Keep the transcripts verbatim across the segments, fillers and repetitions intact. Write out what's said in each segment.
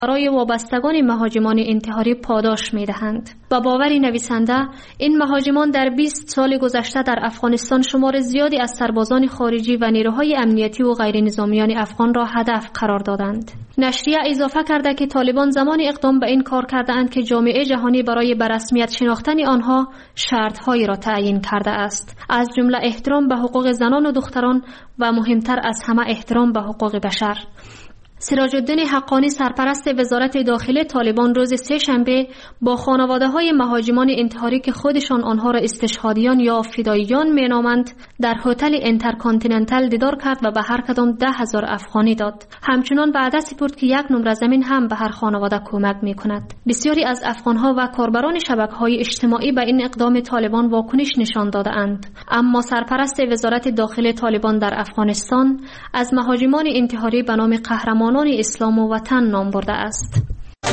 برای وابستگان مهاجمان انتحاری پاداش می‌دهند. با باور نویسنده، این مهاجمان در بیست سال گذشته در افغانستان شمار زیادی از سربازان خارجی و نیروهای امنیتی و غیر نظامیان افغان را هدف قرار دادند. نشریه اضافه کرده که طالبان زمان اقدام به این کار کردند که جامعه جهانی برای به رسمیت شناختن آنها شرط‌هایی را تعیین کرده است، از جمله احترام به حقوق زنان و دختران و مهمتر از همه احترام به حقوق بشر. سراج الدین حقانی سرپرست وزارت داخله طالبان روز سه شنبه با خانواده‌های مهاجمان انتحاری که خودشان آنها را استشهادیان یا فداییان مینامند در هتل اینترکانتیننتال دیدار کرد و به هر کدام ده هزار افغانی داد. همچنان وعده سپرد که یک نمره زمین هم به هر خانواده کمک می‌کند. بسیاری از افغان‌ها و کاربران شبکه‌های اجتماعی به این اقدام طالبان واکنش نشان داده‌اند، اما سرپرست وزارت داخله طالبان در افغانستان از مهاجمان انتحاری به نام قهرمان اسلام و وطن نام برده است.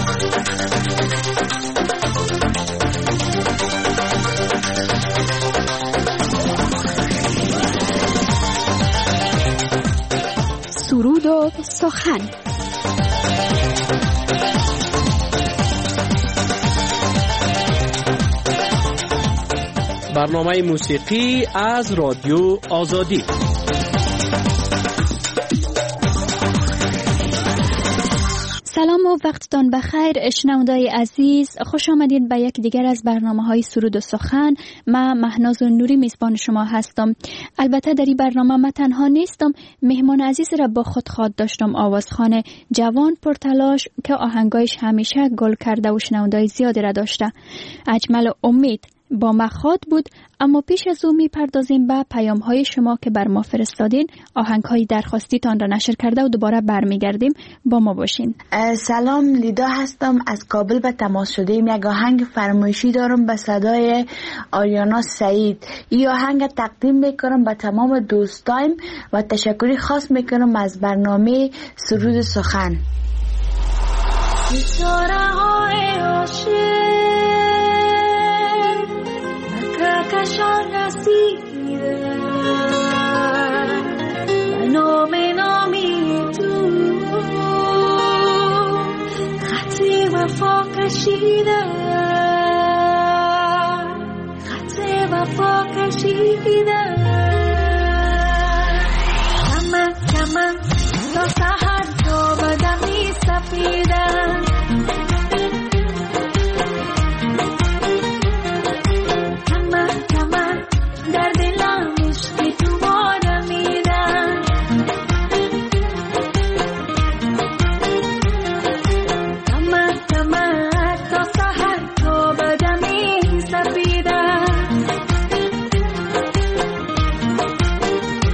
سرود و سخن. برنامه موسیقی از رادیو آزادی. سلام و وقتتان بخیر شنوندگان عزیز، خوش آمدید به یک دیگر از برنامه‌های سرود و سخن. من مهناز نوری میزبان شما هستم. البته در این برنامه من تنها نیستم، مهمان عزیز را با خود خواد داشتم، آوازخوان جوان پرتلاش که آهنگایش همیشه گل کرده و شنوندگان زیادی را داشته. اجمل امید با مخاط بود. اما پیش از او میپردازیم به پیام های شما که بر ما فرستادین. آهنگ های درخواستیتان را نشر کرده و دوباره برمیگردیم. با ما باشین. سلام، لیدا هستم از کابل به تماس شدیم. یک آهنگ فرمایشی دارم به صدای آریانا سعید. این آهنگ تقدیم میکنم به تمام دوستایم و تشکری خاص میکنم از برنامه سرود سخن. ستاره های عاشق کشان رسیده و نام نامی تو خط وفا کشیده، خط وفا کشیده. کمن کمن تا سحر تا بدمی سپیده،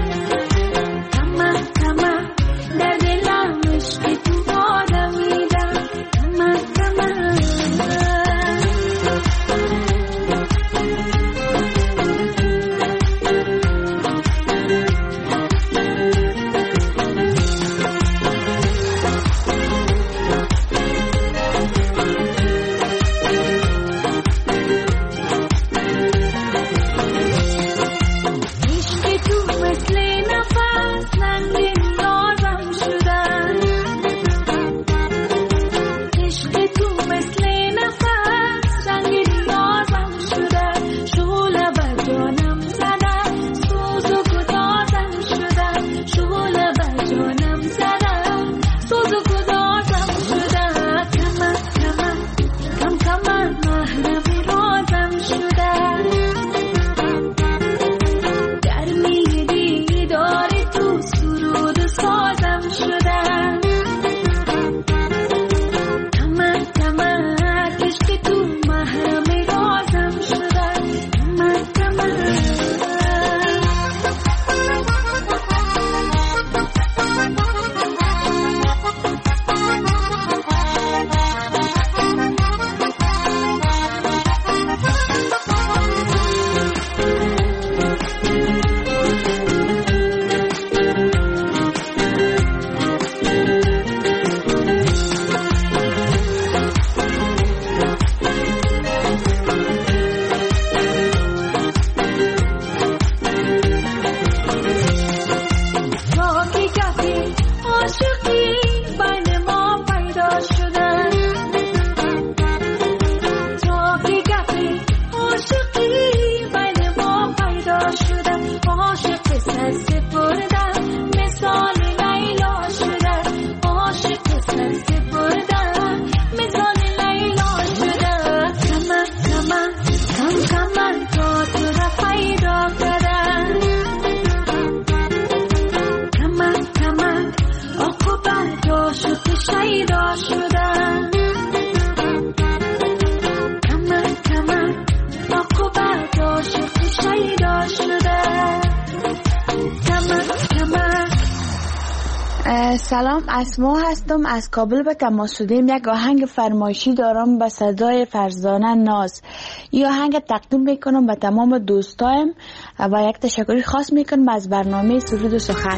در دلم عشق تو بادمیده. سلام، اسما هستم. از کابل به تماس شدیم. یک آهنگ فرمایشی دارم به صدای فرزانه ناز. این آهنگ تقدیم میکنم به تمام دوستایم و یک تشکری خاص میکنم از برنامه سرود و سخن.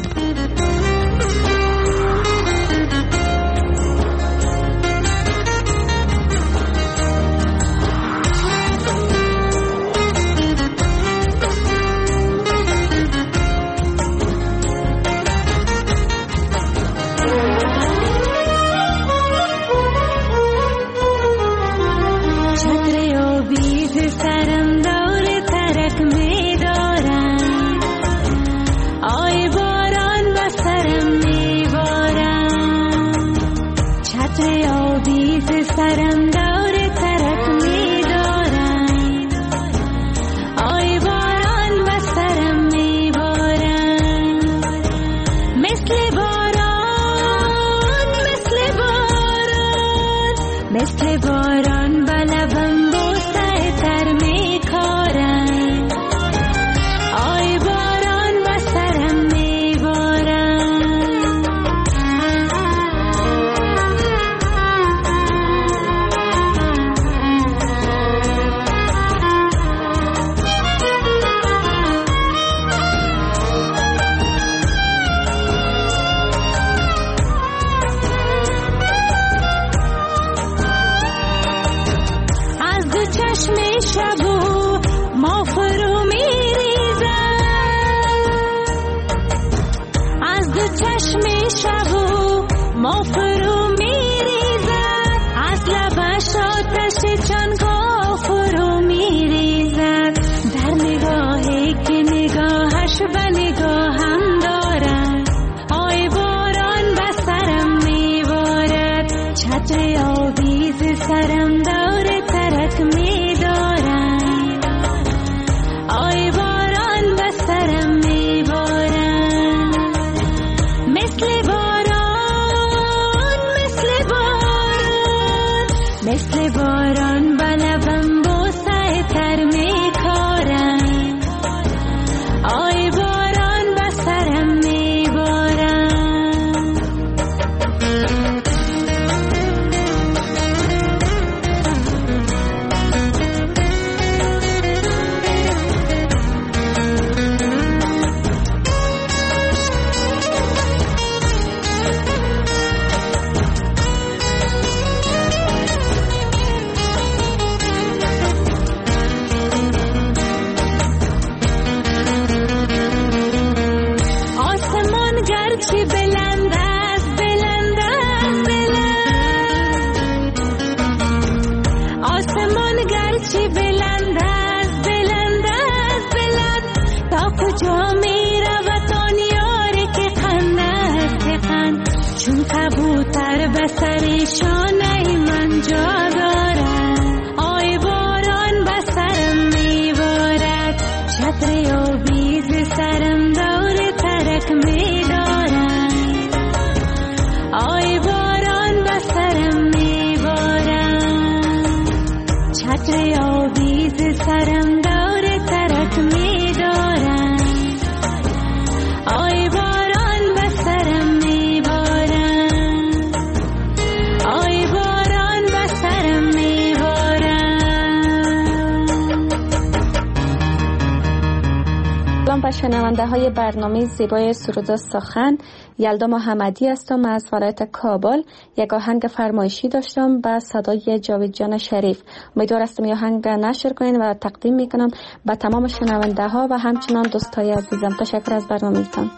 شنونده های برنامه زیبای سرود و سخن، یلدا محمدی هستم از ولایت کابل. یک آهنگ فرمایشی داشتم با صدای جاوید جان شریف. امیدوار هستم این آهنگ نشر کنین و تقدیم میکنم به تمام شنونده ها و همچنان دوستای عزیزم. تشکر از برنامه‌تان.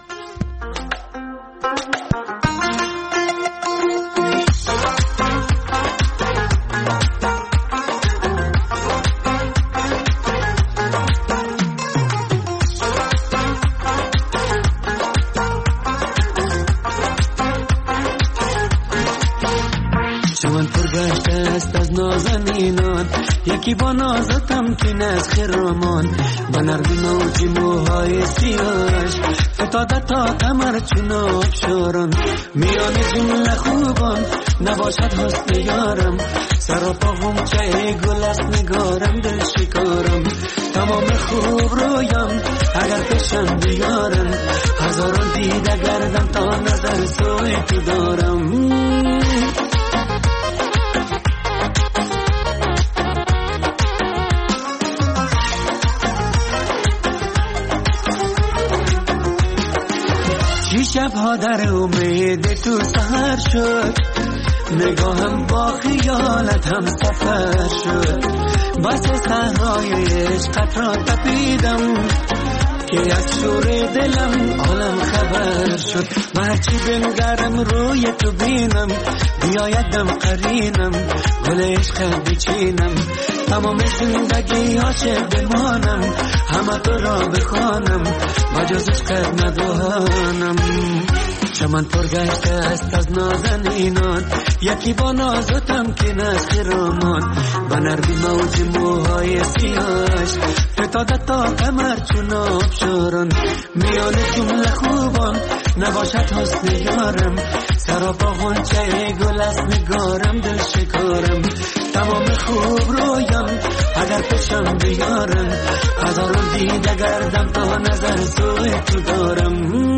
یکی با نازتم که نز خرامان با نرگی نوجی موهای سیاش فتاده تا کمر چون آبشاران میان جمله خوبان نباشد حسن یارم سراپا هم چه گل است نگارم دل شکارم تمام خوب رویم اگر کشم بیارم از هزاران دیده گردم تا نظر سوی تو دارم. چی شبها در امید تو سهر شد، نگاهم با خیالت هم سفر شد. بس صحرای عشقت را تپیدم که از شور دلم عالم خبر شد. و هرچی بنگرم روی تو بینم، بیایدم قرینم گل عشق بچینم. تمام زندگی عاشق بمانم، همه تو را بخوانم و جز عشقت ندانم. چمن پر گشته است از نازنینان، یکی با نازتم که نسخ رامان. با نرمی موج موهای سیاهش فتاده تا کمر چون آبشاران. میان جمله خوبان نباشد حسن یارم، سراپا غنچه گل است نگارم دل شکارم. تمام خوب رویم اگر پیشم بیارم، هزاران دیده گردم تا نظر سوی تو دارم.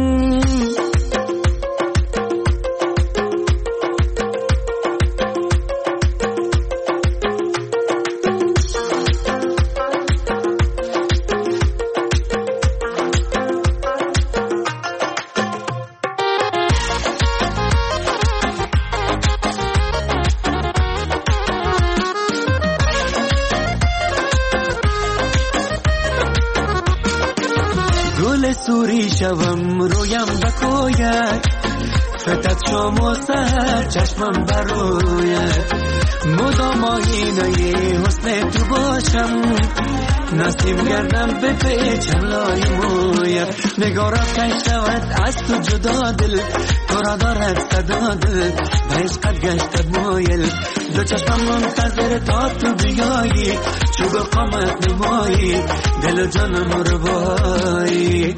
سوری شوم رویم بکوید، فتت شام و سهر چشمم بروید. مدام آینه حسن تو باشم، نسیم گردم به پیچم لای موید. نگارا کش شود از تو جدا دل، تو را دارد صدا دل و عشقت گشتد مایل. دو چشمم منتظر تا تو بیایی، چوب قامت نمایی دل و جانم رو بایی.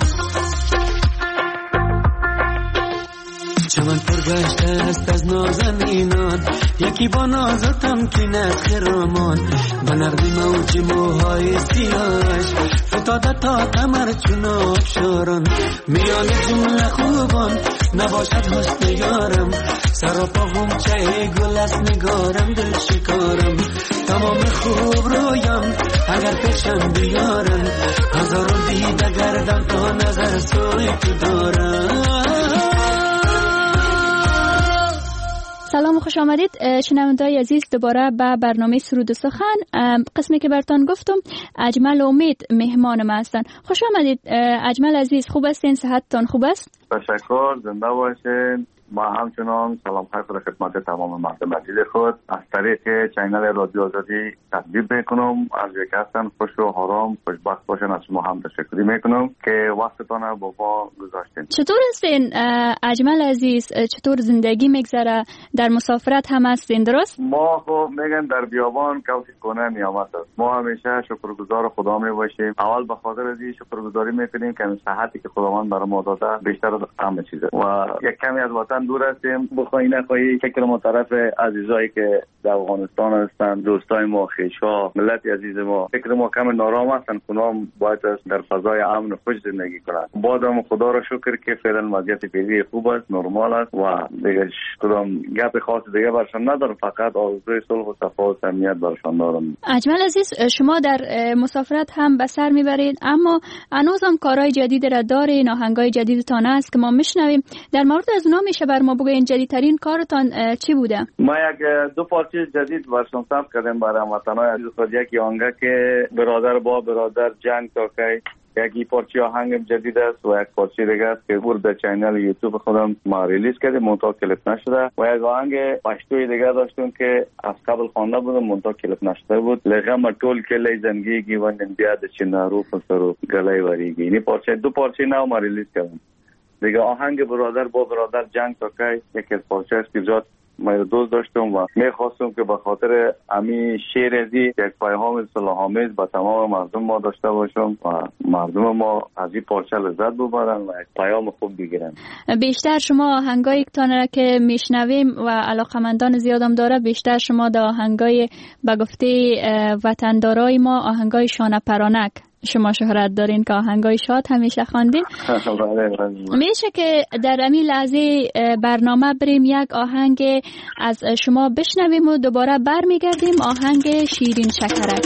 چمن پر گشته است از نازنینان، یکی با نازتم که نسخ رامان. با نرمی موج موهای سیاهش فتاده تا کمر چون آبشاران. میان جمله خوبان نباشد حسن یارم، سراپا غنچه گل است نگارم دل شکارم. تمام خوب رویم اگر پیشم بیارم، هزاران دیده گردم تا نظر سوی تو دارم. سلام و خوش آمدید شنونده‌های عزیز دوباره به برنامه سرود و سخن. قسمی که براتون گفتم اجمل امید مهمان ما هستن. خوش آمدید اجمل عزیز، خوب هستین؟ صحتتون خوب است؟ تشکر، زنده باشین. ما همچنان سلام خیر خود خدمت تمام مردم عزیز خود از طریق چینل رادیو آزادی تقدیم میکنم. از یک هستن خوش و آرام خوشبخت باشن. از شما هم تشکر میکنم که وقتتان با ما گذاشتین. چطور هستین اجمل عزیز؟ چطور زندگی میگذره؟ در مسافرت هم هستین درست؟ ما خب میگن در بیابان کوسی کنه نیامت است. ما همیشه شکرگزار خدا می باشیم. اول به خاطر از این شکرگزاری میکنیم که صحتی که خداوند برای ما داده بیشتر از همه چیزه و یک کمی از وطن دور هستیم. بخوای نخواهی فکر ما طرف عزیزایی که در افغانستان هستن، دوستای ما، خویشا، ملت عزیز ما، فکر ما کم نارام هستن. کنام باید در فضای امن و خوش زندگی کنند. بادم خدا را شکر که فعلا وضعیت فعلی خوب است، نرمال است و دیگه کدام گپ خاص دیگه برشان ندارم. فقط آرزوی صلح و صفا و امنیت برشان دارم. اجمل عزیز، شما در مسافرت هم به سر میبرید اما هنوزم کارهای جدید را دارین، آهنگای جدیدتان است که ما میشنویم. در مورد از اونها میشه بر ما بگوین جدیدترین کارتان چی بوده؟ ما یک دو پارچه جدید برشان ثبت کردیم برای وطنای عزیز خود. یکی آهنگ که برادر با برادر جنگ تا کی، یکی پارچه آهنگ جدید است و یک پارچه دیگه است که بود در چینل یوتیوب خودم ما ریلیز کردیم، منتها کلیپ نشده. و یک آهنگ پشتوی دیگه داشتیم که از قبل خوانده بودم، منتها کلیپ نشده بود. لغم طول کلی زندگی و نمیاد چنارو پسرو گلای وریگی. این پارچه دو پارچه نو ما ریلیز کردیم. دیگه آهنگ برادر با برادر جنگ تا کی یک پارچه است که جات ما دوست داشتم و میخواستم که به خاطر امی شعر ازی یک پیام صلح‌آمیز با تمام مردم ما داشته باشم و مردم ما از این پارچه لذت ببرن و یک پیام خوب بگیرن. بیشتر شما آهنگایی که که میشنویم و علاقمندان زیادم داره، بیشتر شما در آهنگای به گفته وطندارای ما آهنگای شانه پرانک شما شهرت دارین که آهنگای شاد همیشه خواندین. میشه که در همین لحظه برنامه بریم یک آهنگ از شما بشنویم و دوباره برمیگردیم. آهنگ شیرین شکرک.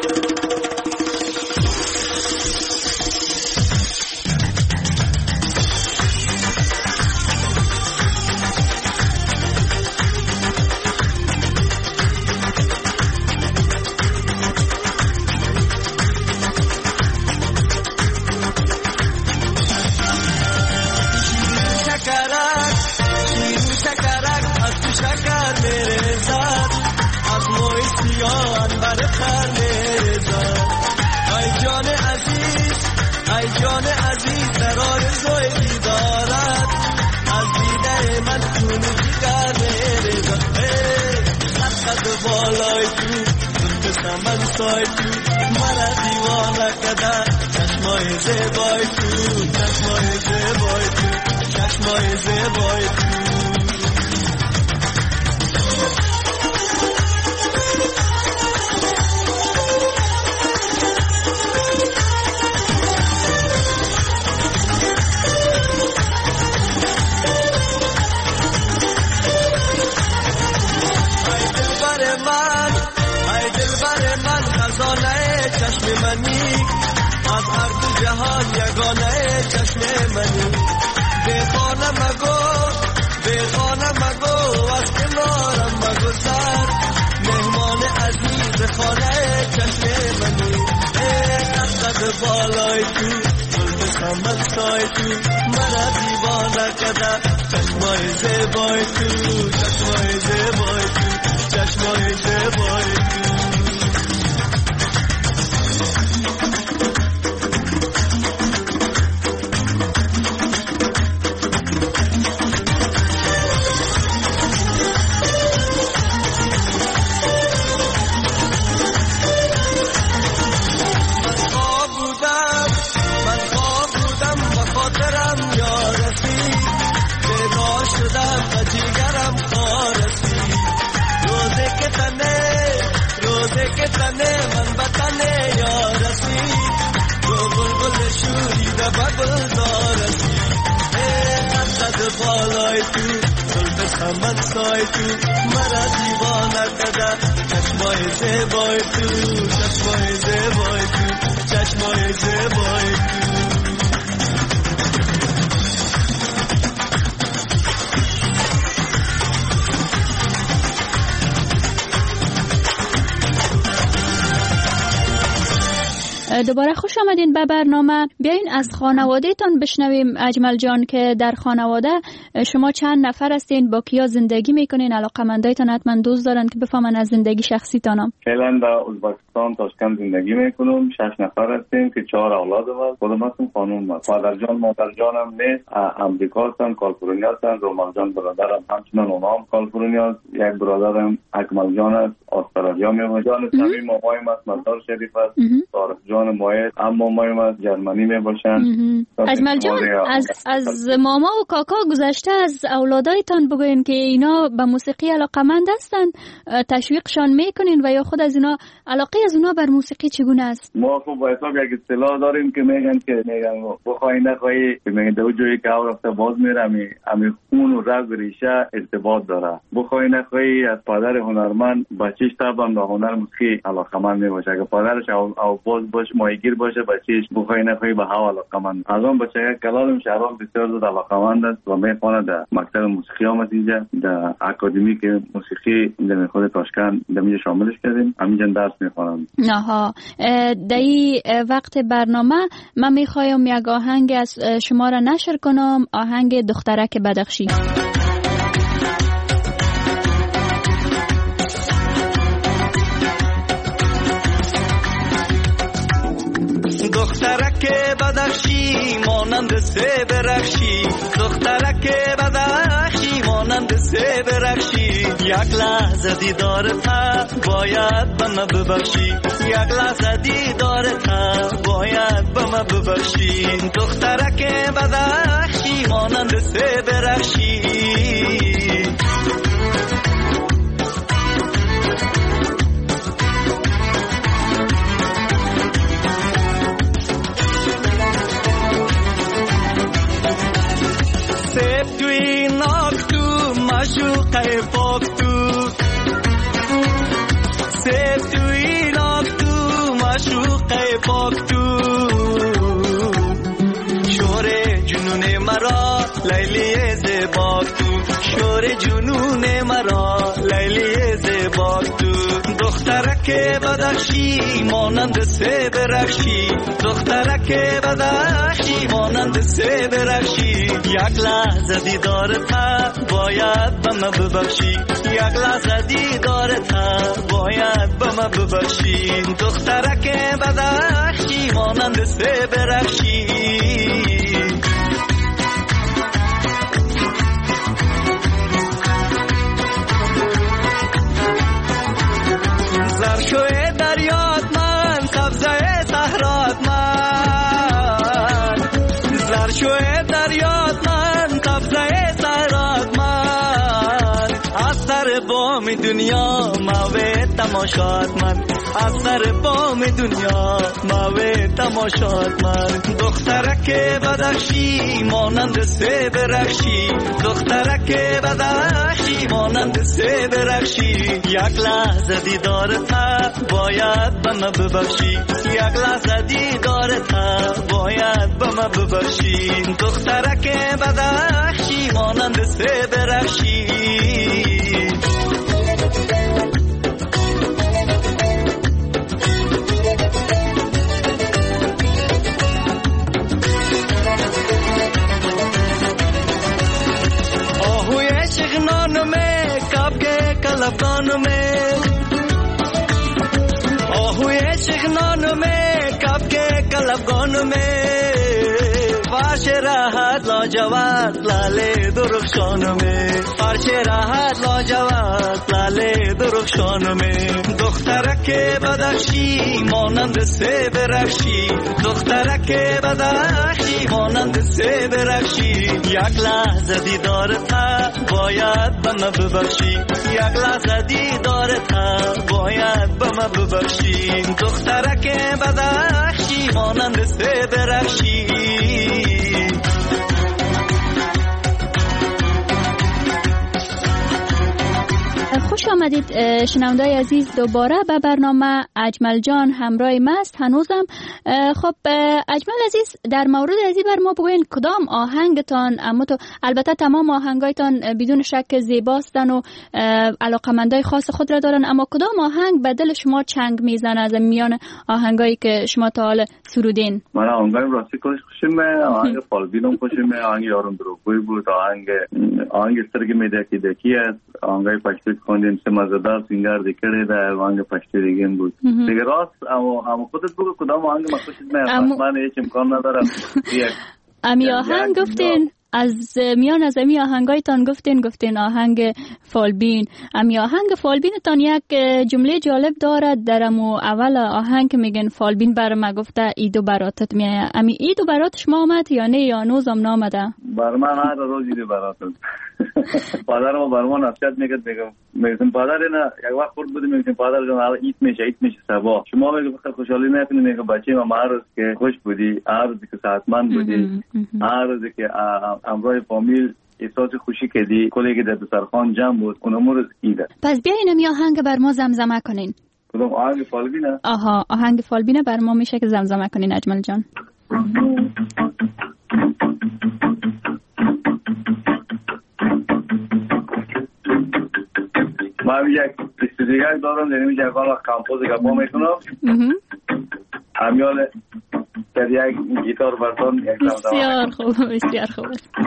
دوباره خوش آمدین به برنامه. بیاین از خانواده تان بشنویم اجمل جان، که در خانواده شما چند نفر هستین، با کیا زندگی میکنین؟ علاقمندایتان حتما دوست دارن که بفهمن از زندگی شخصی تانم. فعلا در ازبکستان تاشکند زندگی میکنم. شش نفر هستیم که چهار اولاد هست. خودم هستم، خانوم هست. مادر جان مادر جانم نیست، امریکا هستن، کالیفرنیا هستن. رومال جان برادرم همچنان اونها هم کالیفرنیا است. یک برادرم اکمل جان است، استرالیا میمونه. جان سمی مامایم است، مزار شریف است. طارق جان مایه اما مایم است، جرمنی میباشن. اجمل جان، از از ماما و کاکا گذشته از اولادایتان بگوین که اینا به موسیقی علاقمند هستن، تشویقشان میکنین و یا خود از اینا علاقه از اونا بر موسیقی چگونه است؟ ما خب با حساب یک اصطلاح داریم که میگن که میگن بخوای نخوای که میگن دو جایی که او رفته باز میره، امی خون و رگ ریشه ارتباط داره. بخوای نخوای از پدر هنرمند بچه‌ش طبعا به هنر موسیقی علاقمند میباشه. اگه پدرش او, او باز باشه ماهیگیر باشه، بچه‌ش بخوای نخوای به هوا علاقمند. از اون بچه کلالم شهرام بسیار زیاد علاقمند است و میخونه در مکتب موسیقی آمد اینجا، در اکادمی که موسیقی در خود تاشکند در اینجا شاملش کردیم، همینجا درس میخونم. آها، در این وقت برنامه من میخوایم یک آهنگ از شما را نشر کنم، آهنگ دخترک بدخشی. دخترک بدخشی مانند سه برخشی، دخترک بدخشی مانند سه برخشی، یک لحظه دیدارت باید به من ببخشی، یک لحظه دیدارت باید به من ببخشی. دخترک بدخشی مانند سه برخشی، دخترک بدخشی مانند سه برخشی، دخترک بدخشی مانند سه برخشی. یک لحظه دیدارت باید به من ببخشی، یک لحظه دیدارت باید به من ببخشی. دخترک بدخشی مانند سه برخشی. زرشوی دریات من، سبزه صحرات من، زرشوی دریات من، سبزه صحرات من. از سر بام دنیا موه تماشات من، از سر بام دنیا موه تماشات من. دخترک بدخشی مانند سه برخشی، دخترک بدخشی مانند سه برخشی. یک لحظه دیدارت باید به من ببخشی، یک لحظه دیدارت باید به من ببخشی. دخترک بدخشی مانند سه برخشی. कलफदान में हुए शिखनान में कब के कलफगान में फारश राहत लाजवाब लाले दुरुखशान में, फारश राहत लाजवाब लाले दुरुखशान में. دخترک بدخشی مانند سه برخشی، دخترک بدخشی مانند سه برخشی. یک لحظه دیدارت باید به من ببخشی، یک لحظه دیدارت باید به من ببخشی. دخترک بدخشی مانند سه برخشی. خوش آمدید شنوندای عزیز دوباره به برنامه. اجمل جان همراه ماست هنوزم. خب اجمل عزیز، در مورد ازی بر ما بگوین کدام آهنگتان، اما تو البته تمام آهنگایتان بدون شک زیباستن و علاقمندای خاص خود را دارن، اما کدام آهنگ به دل شما چنگ میزنه از میان آهنگایی که شما تا حال سرودین؟ من آهنگای راستی خوشمه، آهنگ فالبینم خوشمه، آهنگ یارم دروغگوی بود، آهنگ آهنگ استرگی میدکی دکی است، آهنگای پشتی خوندیم سه مزدار سینگار دیکره در آهنگ پشتی دیگه بود دیگه. راست اما اما خودت بگو کدام آهنگ من خوشت میاد؟ من هیچ امکان ندارم. امی آهنگ گفتین از میان از امی آهنگایتان گفتین گفتین آهنگ فالبین. امی آهنگ فالبینتان یک جمله جالب دارد در امو اول آهنگ که میگن فالبین بر ما گفته ایدو براتت میایه. امی ایدو برات شما آمد یا نه یا نوزم نامده؟ بر من هر روز ایدو براتت. پادرم بر ما نصیحت میکرد، میگم میگم پادر اینا یک وقت خورد بودیم، میگم پادر جان حالا ایت میشه ایت میشه صبح شما میگه فقط خوشحالی نکنی. میگم بچه ما هر روز که خوش بودی، هر روز که صحتمند بودی، هر روز که همراه فامیل احساس خوشی کردی، کلی که در دسترخوان جمع بود، اونم روز ایده. پس بیاین می آهنگ بر ما زمزمه کنین. کدوم آهنگ فالبینه؟ آها آهنگ فالبینه بر ما میشه که زمزمه کنین اجمل جان. من یک استودیوی دارم، یعنی یک حالا کامپوز گپا میکنم. همیال در یک گیتار بردان یک زمزمه. بسیار خوب بسیار خوب.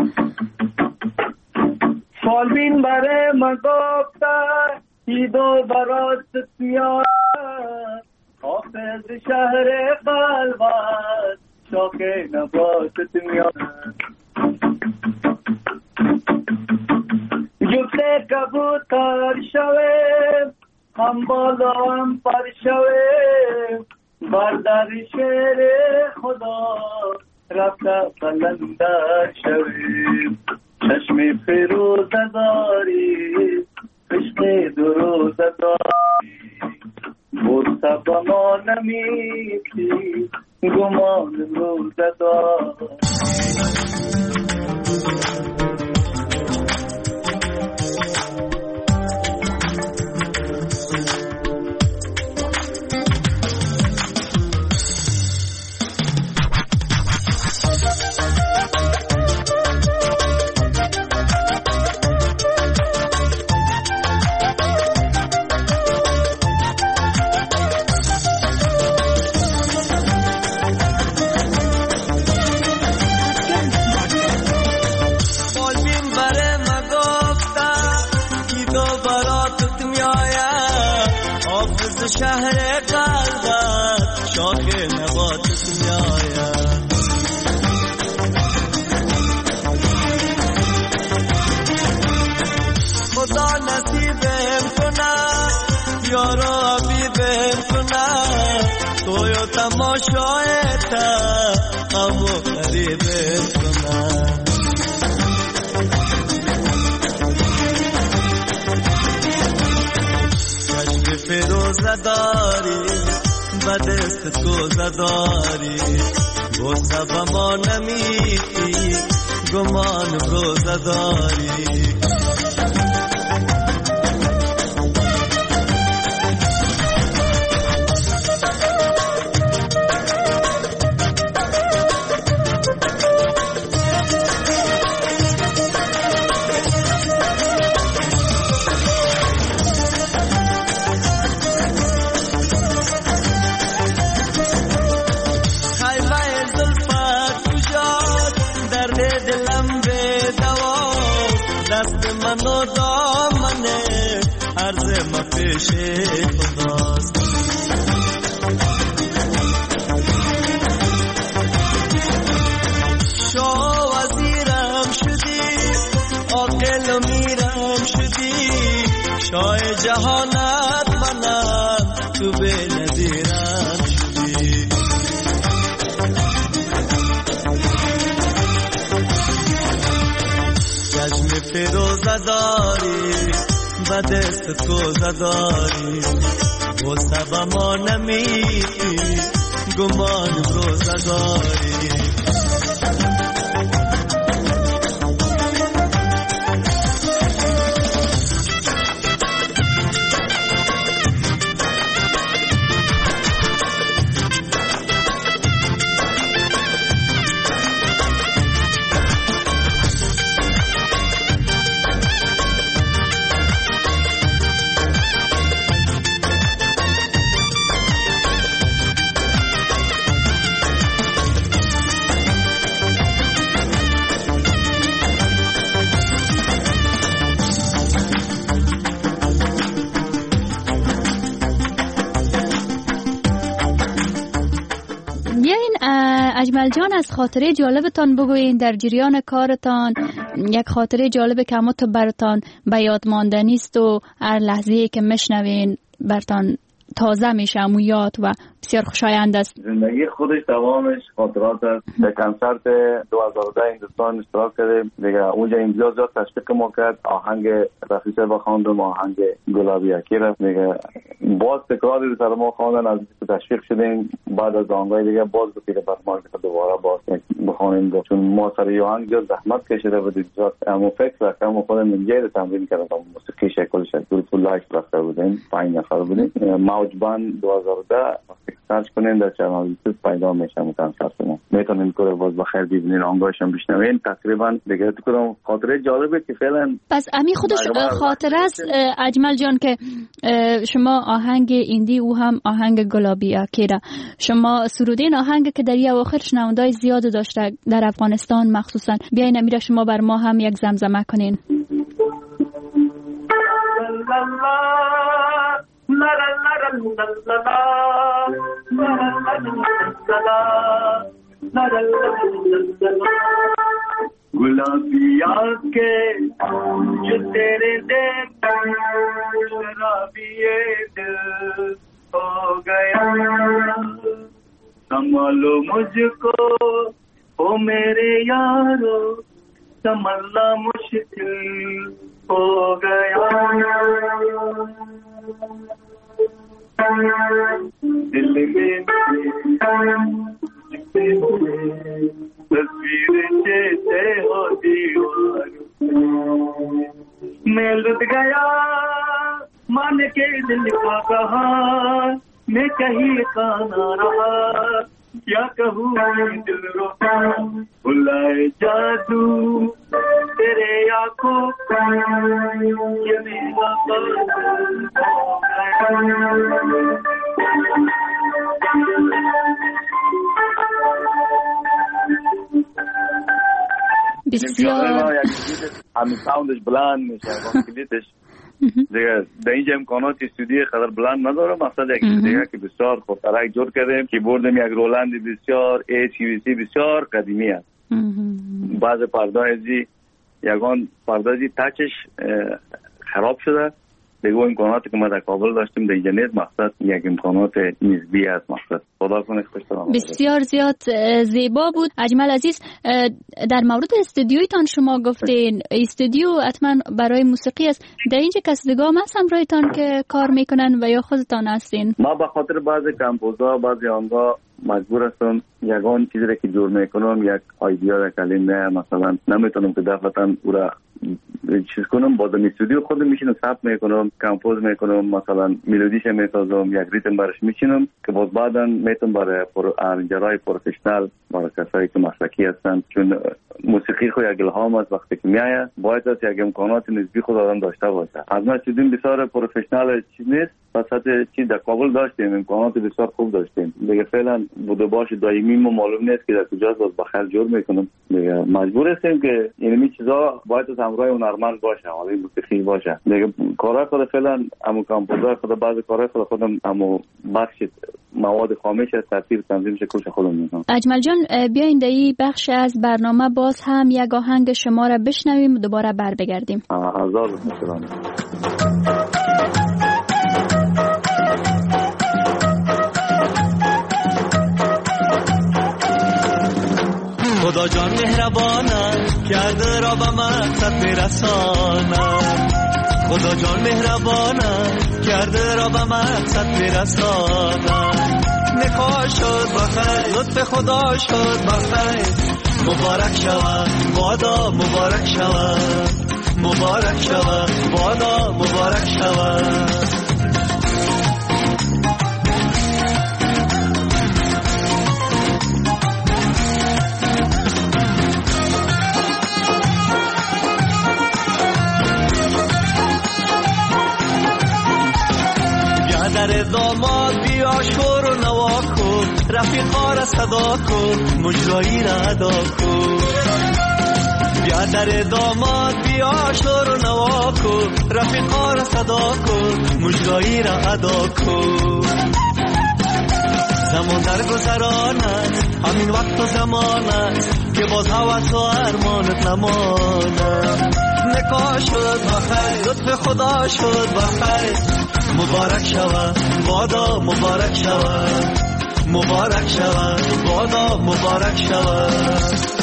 فالبین بره من گفته ایدو برات میاد، حافظ شهر قلبت شاک نباتت میاد. جفت کبوتر شوه هم بالا هم پر شوه، بردر شعر خدا رفته قلندر شوه. چشم فیروزه داری عشق دروزه داری، برسه با ما نمیتی گمان روزه داری. حافظ شهر قلبت شاخ نباتت میآید. خدا نصیبم کنه یارا بیبم کنه توی تماشایت همو قریبم کنه. چشم فیروزه داری به دست کوزه داری گوسه ما نمیتی گمان روزه داری. منو دامنه عرض ما پیش خداست. شاه وزیرم شدی عاقل و میرم شدی شاه جهانت منم تو به نظیرم شدی. چشم فیروزه داری به دست کوزه داری غصه به ما نمیتی گمان روزه داری. اجمل جان از خاطره جالبتان بگوین در جریان کارتان. یک خاطره جالب که همه تو برتان به یاد ماندنی است و هر لحظه‌ای که میشنوین برتان تازه میشه و یاد و بسیار خوشایند است. زندگی خودش تمامش خاطرات است. در کنسرت دو هزار و ده هندوستان اشتراک کردیم دیگه. اونجا امضا زد تشویق ما کرد. آهنگ رفیع صاحب خواندم، آهنگ گلابی اکیر دیگه. باز تکراری سر ما خواندن، از تشویق شدیم. بعد از آهنگای دیگه باز بگیره بر ما که دوباره باز بخونیم، چون ما سر یه آهنگ جز زحمت کشیده بودیم. اما فکر کردم خودم اینجا تمرین کردم، موسیقی شکل شکل تو لایف رفته بودیم، پنج نفر بودیم. موج بند دو هزار و ده سرچ کنین در چنل یوتیوب پیدا میشه کنسرت ما. میتونین که باز بخیر ببینین، آهنگاش هم بشنوین. تقریبا دیگه تو کدوم خاطره جالبه که فعلا پس امی خودش خاطره است اجمل جان که شما آهنگ ایندی او هم آهنگ گلابی اکیره شما سرودین، آهنگ که در یه اواخر شنوندای زیاد داشته در افغانستان مخصوصا. بیاین امیره شما بر ما هم یک زمزمه کنین. गुलाबी आंखें जो तेरे देख शराबी ये दिल हो गया, संभालो मुझको ओ मेरे यारो, संभलना मुश्किल हो गया। दिल में तस्वीरें चेते हो दीवार, मैं लुट गया मान के दिल का कहा, मैं कहीं का ना रहा, क्या कहूँ दिल रोका, बुलाए जादू तेरे आँखों का, ये मेरा بسیار همین ساوندش بلند میشه، کلیدش دیگه در اینجا امکانات استودیوی قدر بلند نداره. مقصد یک دیگه که بسیار خوبترک جور کردیم. کیبوردم یک رولند بسیار ایچ یو سی بسیار قدیمی است. بعض پردازی یگان پردازی تچش خراب شده. دیگه امکاناتی که ما در کابل داشتیم در اینجا نیست. مقصد یک امکانات نسبی است. مقصد خدا کنه خوشترم. بسیار زیاد زیبا بود. اجمل عزیز، در مورد استودیویتان شما گفتین استودیو حتما برای موسیقی است. در اینجا کسی دیگه هم هست همراهتان که کار میکنن و یا خودتان هستین؟ ما به خاطر بعضی کمپوزا بعضی آنها مجبور هستم یگان چیزی را که جور میکنم یک آیدیا را کلیم نه، مثلا نمیتونم که دفعتا او را چیز کنم. با دم استودیو خودم میشینم ثبت میکنم، کمپوز میکنم، مثلا ملودیش میسازم، یک ریتم برش میچینم که باز بعدا میتونم برای ارنجرای پروفشنال برای کسایی که مسلکی هستن، چون موسیقی خو یک الهام است. وقتی که میایه باید از یک امکانات نسبی خود آدم داشته باشه. از ما استودیو بسیار پروفشنال چیز نیست، پس حتی چی در کابل داشتیم امکانات بسیار خوب داشتیم. دیگه فعلا بوده باشه دائمی ما معلوم نیست که در کجاست باز بخیر جور میکنم. دیگه مجبور هستیم که اینمی چیزا باید از همراه هنرمند باشه، حالا موسیقی باشه. دیگه کارا خود فعلا همون کمپوزر خود بعض کارا خود خودم همون بخش مواد خامش ترتیب تنظیم شکلش خودم میکنم. اجمل جان، بیاین در این بخش از برنامه باز هم یک آهنگ شما را بشنویم و دوباره بر بگردیم. هزار مشکرانه. خدا جان مهربانه کرده را به مقصد برسانه. خدا جان مهربانه کرده را به مقصد برسانه. نکاح شد بخیر، لطف خدا شد بخیر. مبارک شود بادا مبارک شود، مبارک شود بادا مبارک شود. در داماد بیا شور و نوا کن، رفیقا را صدا کن، مجرایی را ادا کن. بیا در داماد بیا شور و نوا کن، رفیقا را صدا کن، مجرایی را ادا کن. زمان در گذران است، همین وقت و زمان است که باز هوس و ارمانت نماند. نکاح شد بخیر، لطف خدا شد بخیر. مبارک شود بادا مبارک شود، مبارک شود بادا مبارک شود.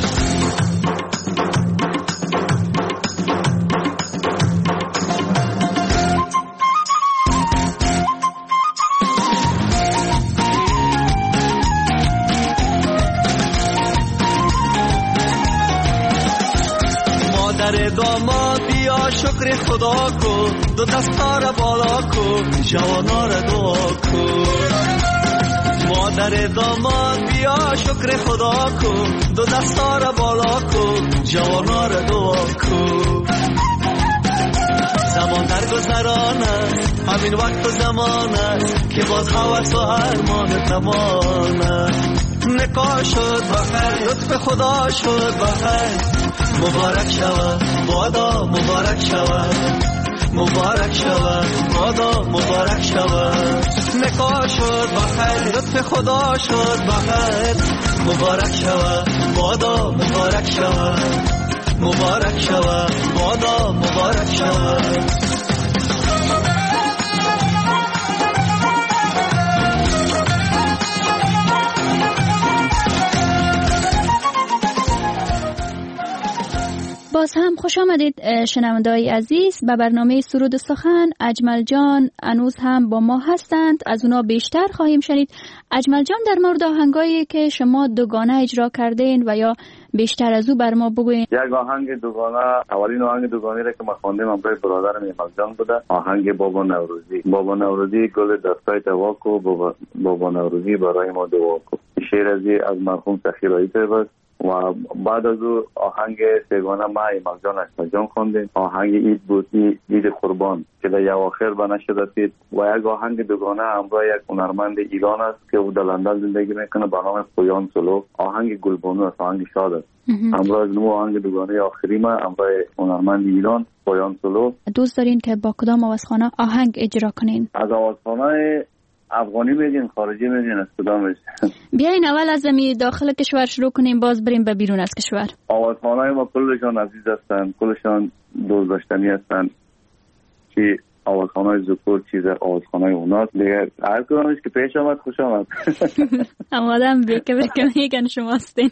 مادر داماد بیا شکر خدا کن، دو دستا را بالا کن، جوانا را دعا کن. مادر داماد بیا شکر خدا کن، دو دستا را بالا کن، جوانا را دعا کن. زمان در گذران است، همین وقت و زمان است که باز هوس و ارمانت نماند. نکاح شد بخیر، لطف خدا شد بخیر. مبارک شود بادا مبارک شود، مبارک شود بادا مبارک شود. نکاح شد بخیر، لطف خدا شد بخیر. مبارک شود بادا مبارک شود، مبارک شود بادا مبارک شود. باز هم خوش آمدید شنونده‌های عزیز به برنامه سرود سخن. اجمل جان هنوز هم با ما هستند، از اونا بیشتر خواهیم شنید. اجمل جان، در مورد آهنگایی که شما دوگانه اجرا کردین و یا بیشتر از او بر ما بگوین. یک آهنگ دوگانه، اولین آهنگ دوگانه را که ما خواندیم همراه برادرم اجمل جان بوده، آهنگ بابا نوروزی. بابا نوروزی گل دستای تواکو، بابا, بابا نوروزی برای ما دعا کو. شعر از از مرحوم سخی رایی است. و بعد از او آهنگ سگانه ما ایمالجان اشتجان خوندیم. آهنگ اید بود، اید قربان که در اواخر بنا شده تید و یک آهنگ دوگانه همراه یک هنرمند ایران است که او در لندن زندگی میکنه به نام پویان سولو. آهنگ گلبانو است، آهنگ شاد است. همراه از نمو آهنگ دوگانه آخری ما همراه هنرمند ایران پویان سولو. دوست دارین که با کدام آوازخانه آهنگ اجرا کنین؟ از آوازخانه افغانی میگین، خارجی میگین، از کدامش؟ بیاین اول از می داخل کشور شروع کنیم باز بریم به بیرون از کشور. آوازخانه ما کلشان عزیز هستند، کلشان دوست داشتنی هستند. چی آوازخانه زکور چیز آوازخانه اوناست دیگه، هر کدامش که پیش آمد خوش آمد. آمادم بیکه برکه میگن شماستین.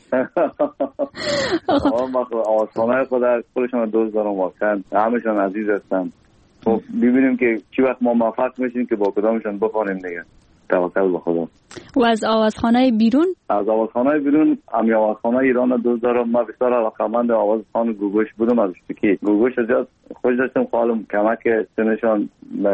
آوازخانه خود کلشان دوست دارم، واقعا همشان عزیز هستند. خب ببینیم که چی وقت ما موفق میشیم که با کدامشان بخوانیم دیگه. توکل به خدا. و از آوازخانه بیرون؟ از آوازخانه بیرون امی آوازخانه ایران دوست دارم. ما بسیار علاقه‌مند آوازخانه گوگوش بودم. از اشتکی گوگوش زیاد خوش داشتم، خالم کمک سنشان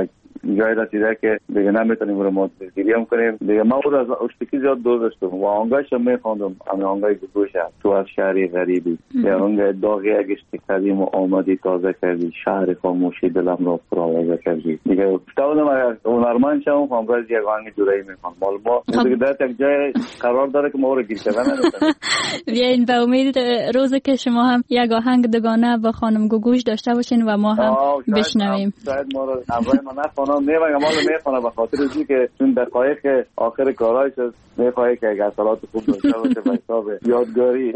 جای رسیده که دیگه نمیتونیم رو ما دلگیری هم کنیم دیگه. ما بود از اشتکی زیاد دوست داشتم و آنگاهش هم میخواندم. امی آنگاه گوگوش تو از شهری غریبی یا آنگاه داغی اگشتی کردیم و آمدی تازه کردی، شهر خاموشی دلم را پرآوازه کردی دیگه. اشتاودم اگر هنرمند شم آنگاه یک آهنگ جورایی میخوام. مال ما دیگه در یک جای قرار داره که ما رو گیر کردن نداشتم. بیاین به امید روزی که شما هم یک آهنگ دوگانه با خانم گوگوش داشته باشین و ما هم بشنویم. شاید ما رو همراه ما نخوانم میبنگم حالا میخوانم به خاطر اینکه که چون دقایق آخر کارایش میخواه که اگر اصالات خوب داشته باشه به حساب یادگاری.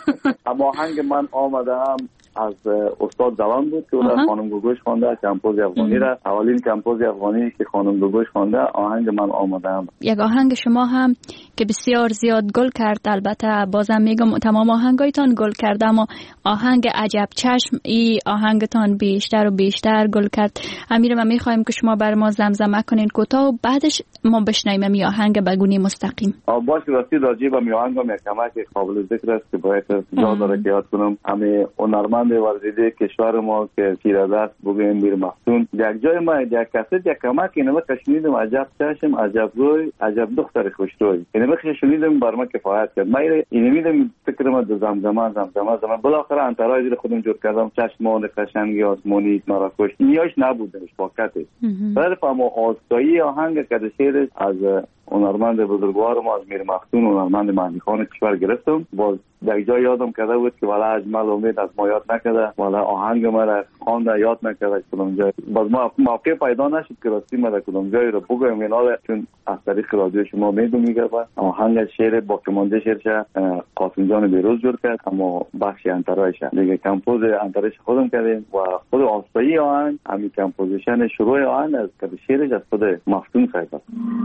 اما آهنگ من آمده هم از استاد دوام بود که اون خانم گوگوش خوانده، کمپوز افغانی را. اولین کمپوز افغانی که خانم گوگوش خوانده آهنگ من آمده هم. یک آهنگ شما هم که بسیار زیاد گل کرد، البته بازم میگم تمام آهنگایتان گل کرد، اما آهنگ عجب چشم ای آهنگتان بیشتر و بیشتر گل کرد. امیر ما میخوایم که شما بر ما زمزمه کنین کوتاه و بعدش ما بشنویم می آهنگ بگونی مستقیم. باشه راستی راجع به می آهنگ هم یک کمک قابل ذکر است که باید جا داره که یاد کنم. همه هنرمند ورزیده کشور ما که پیرادست بگویم بیر مختون یک جای ما یک کست یک کمک اینو کشنیدم عجب چشم عجب روی عجب دختر خوش روی اینو کشنیدم بر ما کفایت کرد. من اینو میدم فکرم دو زمزمه زمزمه زمان بالاخره انترای دیر خودم جور کردم. چشمان قشنگی آسمانی ناراکش نیاش نبودش واقعتش. بعد فهم آسایی آهنگ که شعر از هنرمند بزرگوار ما از میر مختون هنرمند مهدی خان کشور گرفتم. باز در جای یادم کرده بود که والا اجمل امید از ما یاد نکرده، والا آهنگ ما را خوانده یاد نکرده کدام جای. باز ما موقع پیدا نشد که راستی ما در کدام جای رو بگویم اینا چون از طریق رادیو شما میدونم میگه آهنگ شعر با کمانده شعرش قاسم جان بیروز جور کرد، اما بخش انترایش دیگه کمپوز انترایش خودم کردیم و خود آسایی آهنگ همین کمپوزیشن شروع آهنگ از که شعرش از خود مفتون ساخته.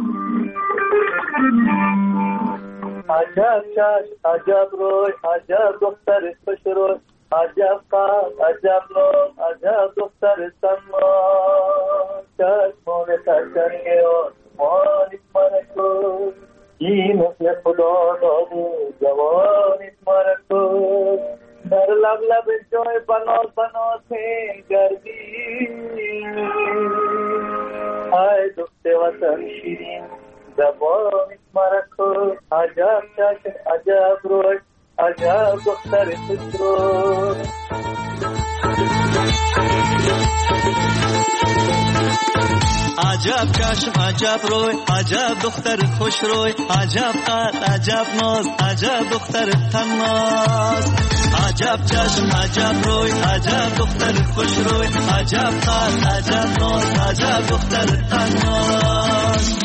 عجب چشم عجب روی عجب دختر خوش روی عجب قد عجب نام عجب دختر سمان چشمان قشنگ آسمانی مرکوز این مثل خدا دادو جوانی مرکوز در لب لب جای بناز بناز گردی ای دخت وطن شیرین زبانی مرکوز عجب چشم عجب روی عجب دختر خوش روی عجب چشم عجب روی عجب دختر خوش روی عجب قد عجب ناز عجب دختر تناز عجب چشم عجب روی عجب دختر خوش روی عجب قد عجب ناز عجب دختر تناز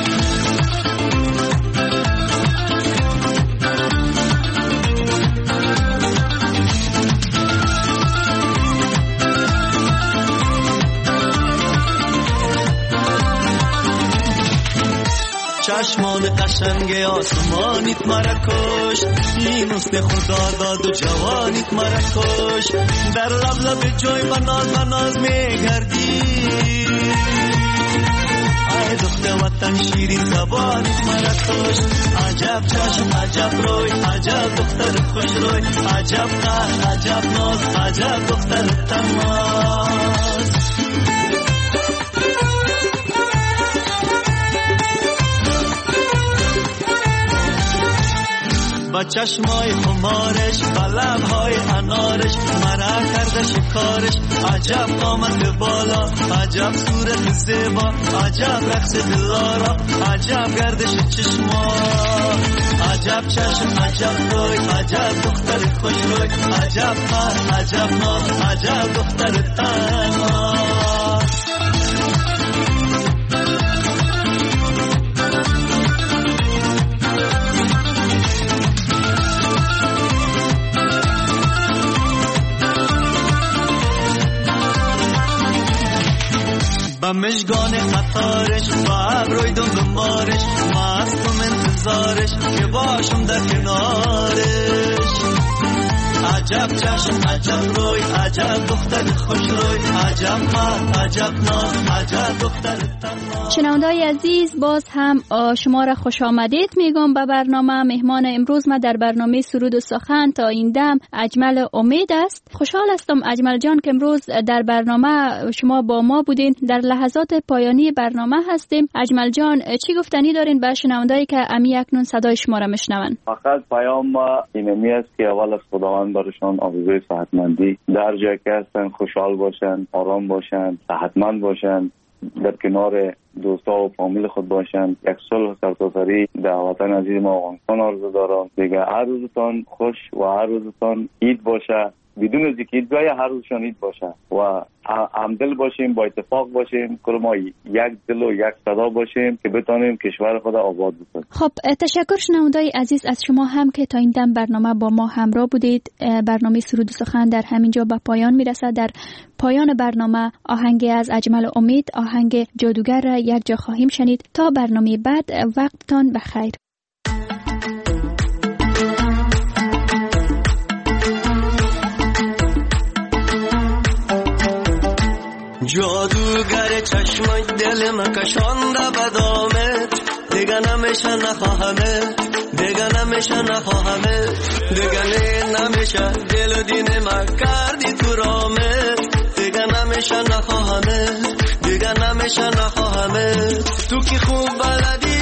چشمان قشنگ آسمانیت مرا کشت این حسن خدا داد و جوانیت مرا کشت در لب لب جای بناز بناز میگردی ای دختر وطن شیرین زبانیت مرا کشت عجب چشم عجب روی عجب دختر خوش روی عجب قد عجب ناز عجب دختر تناز با چشمای خمارش با لبهای انارش مرا کرده شکارش. عجب قامت بالا، عجب صورت زیبا، عجب رقص دلارا، عجب گردش چشما، عجب چشم، عجب روی، عجب دختر خوش روی، عجب پر، عجب ناز، عجب دختر تنها. با مشگان قطارش با ابروی دنبالش مستم انتظارش که باشم در کنارش. عجب چشم، عجب روی، عجب دختر خوش روی، عجب مرد، عجب ناز، عجب دختر تنها. شنونده‌های عزیز، باز هم شما را خوش آمدید میگم به برنامه. مهمان امروز ما در برنامه سرود و سخن تا این دم اجمل امید است. خوشحال هستم اجمل جان که امروز در برنامه شما با ما بودین. در لحظات پایانی برنامه هستیم. اجمل جان، چی گفتنی دارین به شنوندهایی که امی اکنون صدای شما را میشنون؟ فقط پیام ما اینمی است که اول از خداوند برشان آرزوی صحتمندی، در جایی که هستن خوشحال باشن، آرام باشن، صحتمند باشن، در کنار دوستا و فامیل خود باشن. یک صلح سرتاسری در وطن عزیز ما افغانستان آرزو دارم. دیگه هر روزتان خوش و هر روزتان عید باشه، بدون از اینکه عیدگاه هر روزشان عید باشه و همدل باشیم، با اتفاق باشیم، کل ما یک دل و یک صدا باشیم که بتانیم کشور خود آباد بکنیم. خب تشکر شنونده‌های عزیز از شما هم که تا این دم برنامه با ما همراه بودید. برنامه سرود و سخن در همینجا به پایان میرسد. در پایان برنامه آهنگ از اجمل امید، آهنگ جادوگر را یک جا خواهیم شنید. تا برنامه بعد، وقتتان بخیر. جادوگر چشمای دل من کشانده به دامت، دیگه نمیشه نخواهمت، دیگه نمیشه نخواهمت، دیگه نمیشه دل و دین من کردی تو رامت، دیگه نمیشه نخواهمت، دیگه نمیشه نخواهمت. تو که خوب بلدی